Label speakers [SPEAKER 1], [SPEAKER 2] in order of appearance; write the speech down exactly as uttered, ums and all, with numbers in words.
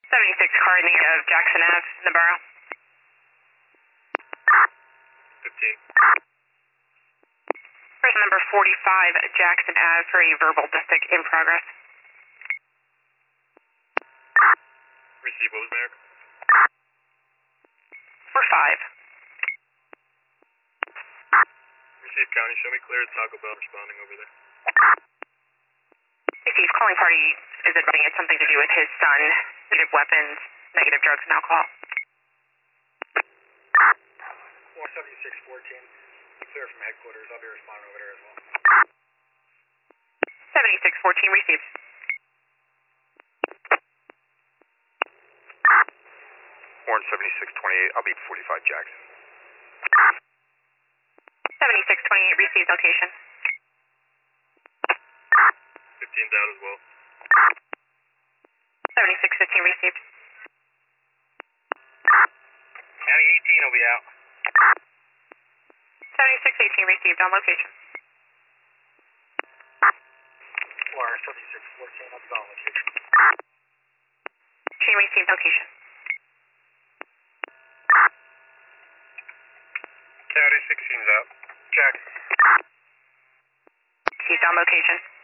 [SPEAKER 1] seventy-six car in the area of Jackson Ave in the borough.
[SPEAKER 2] fifteen.
[SPEAKER 1] Person number forty-five Jackson Ave for a verbal distic in progress.
[SPEAKER 2] Receive, what was Merrick?
[SPEAKER 1] For five.
[SPEAKER 2] Receive, County, show me clear. Taco Bell responding over there.
[SPEAKER 1] Receive, calling party is admitting it's something to do with his son, negative weapons, negative drugs and alcohol.
[SPEAKER 3] four seventy-six fourteen, clear from headquarters. I'll be responding over there as well.
[SPEAKER 1] seventy-six fourteen received.
[SPEAKER 2] Warren seventy-six twenty-eight, I'll be forty-five Jackson.
[SPEAKER 1] seventy-six twenty-eight received location.
[SPEAKER 2] fifteen's out as well.
[SPEAKER 1] seventy-six fifteen received.
[SPEAKER 3] County eighteen will be out.
[SPEAKER 1] seventy-six eighteen received on location.
[SPEAKER 3] four seventy-six fourteen, I'll be on location.
[SPEAKER 1] Team received location.
[SPEAKER 2] County sixteen's out. Jackson.
[SPEAKER 1] Received on location.